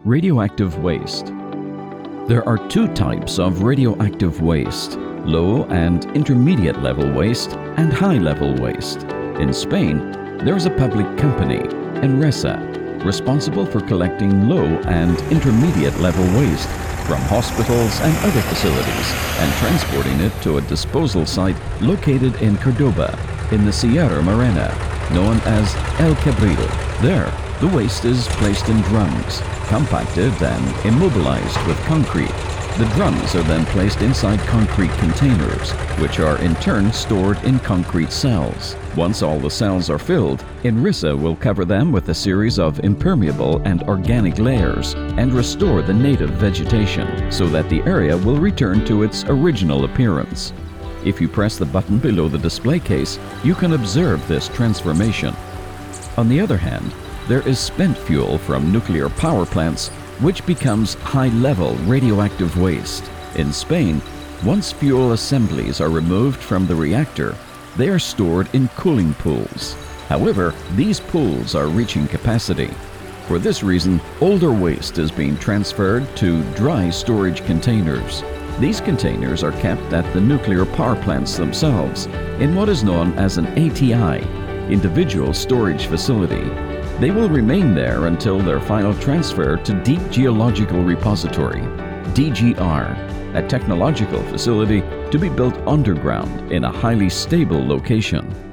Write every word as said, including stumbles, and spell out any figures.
Radioactive waste. There are two types of radioactive waste: low and intermediate level waste and high level waste. In Spain, there is a public company, Enresa, responsible for collecting low and intermediate level waste from hospitals and other facilities and transporting it to a disposal site located in Cordoba, in the Sierra Morena, known as El Cabril. There, the waste is placed in drums, compacted and immobilized with concrete. The drums are then placed inside concrete containers, which are in turn stored in concrete cells. Once all the cells are filled, Enresa will cover them with a series of impermeable and organic layers and restore the native vegetation so that the area will return to its original appearance. If you press the button below the display case, you can observe this transformation. On the other hand, there is spent fuel from nuclear power plants, which becomes high-level radioactive waste. In Spain, once fuel assemblies are removed from the reactor, they are stored in cooling pools. However, these pools are reaching capacity. For this reason, older waste is being transferred to dry storage containers. These containers are kept at the nuclear power plants themselves in what is known as an A T I, Individual Storage Facility. They will remain there until their final transfer to Deep Geological Repository, D G R, a technological facility to be built underground in a highly stable location.